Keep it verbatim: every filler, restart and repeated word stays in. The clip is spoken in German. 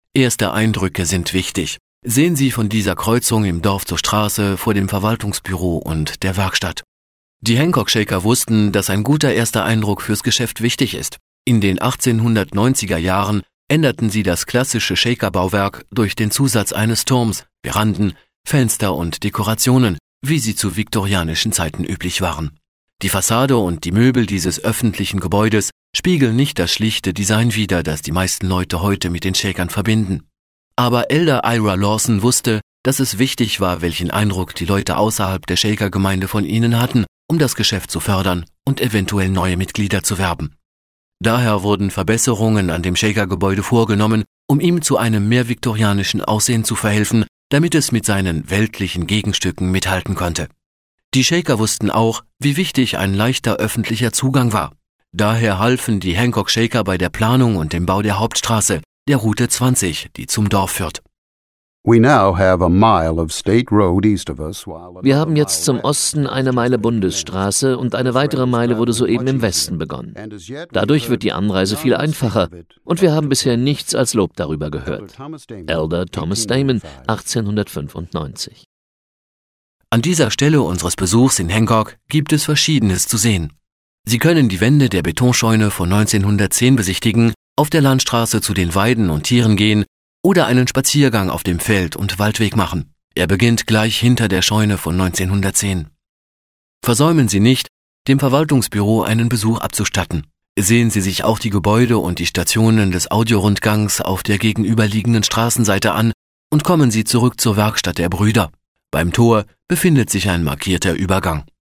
Erste Eindrücke sind wichtig. Sehen Sie von dieser Kreuzung im Dorf zur Straße vor dem Verwaltungsbüro und der Werkstatt. Die Hancock Shaker wussten, dass ein guter erster Eindruck fürs Geschäft wichtig ist. In den achtzehnhundertneunziger Jahren änderten sie das klassische Shaker-Bauwerk durch den Zusatz eines Turms, Veranden, Fenster und Dekorationen, wie sie zu viktorianischen Zeiten üblich waren. Die Fassade und die Möbel dieses öffentlichen Gebäudes spiegeln nicht das schlichte Design wider, das die meisten Leute heute mit den Shakern verbinden. Aber Elder Ira Lawson wusste, dass es wichtig war, welchen Eindruck die Leute außerhalb der Shaker-Gemeinde von ihnen hatten, um das Geschäft zu fördern und eventuell neue Mitglieder zu werben. Daher wurden Verbesserungen an dem Shaker-Gebäude vorgenommen, um ihm zu einem mehr viktorianischen Aussehen zu verhelfen, damit es mit seinen weltlichen Gegenstücken mithalten konnte. Die Shaker wussten auch, wie wichtig ein leichter öffentlicher Zugang war. Daher halfen die Hancock Shaker bei der Planung und dem Bau der Hauptstraße, der Route zwanzig, die zum Dorf führt. Wir haben jetzt zum Osten eine Meile Bundesstraße und eine weitere Meile wurde soeben im Westen begonnen. Dadurch wird die Anreise viel einfacher und wir haben bisher nichts als Lob darüber gehört. Elder Thomas Damon, achtzehnhundertfünfundneunzig. An dieser Stelle unseres Besuchs in Hancock gibt es Verschiedenes zu sehen. Sie können die Wände der Betonscheune von neunzehnhundertzehn besichtigen, auf der Landstraße zu den Weiden und Tieren gehen oder einen Spaziergang auf dem Feld- und Waldweg machen. Er beginnt gleich hinter der Scheune von neunzehnhundertzehn. Versäumen Sie nicht, dem Verwaltungsbüro einen Besuch abzustatten. Sehen Sie sich auch die Gebäude und die Stationen des Audiorundgangs auf der gegenüberliegenden Straßenseite an und kommen Sie zurück zur Werkstatt der Brüder. Beim Tor befindet sich ein markierter Übergang.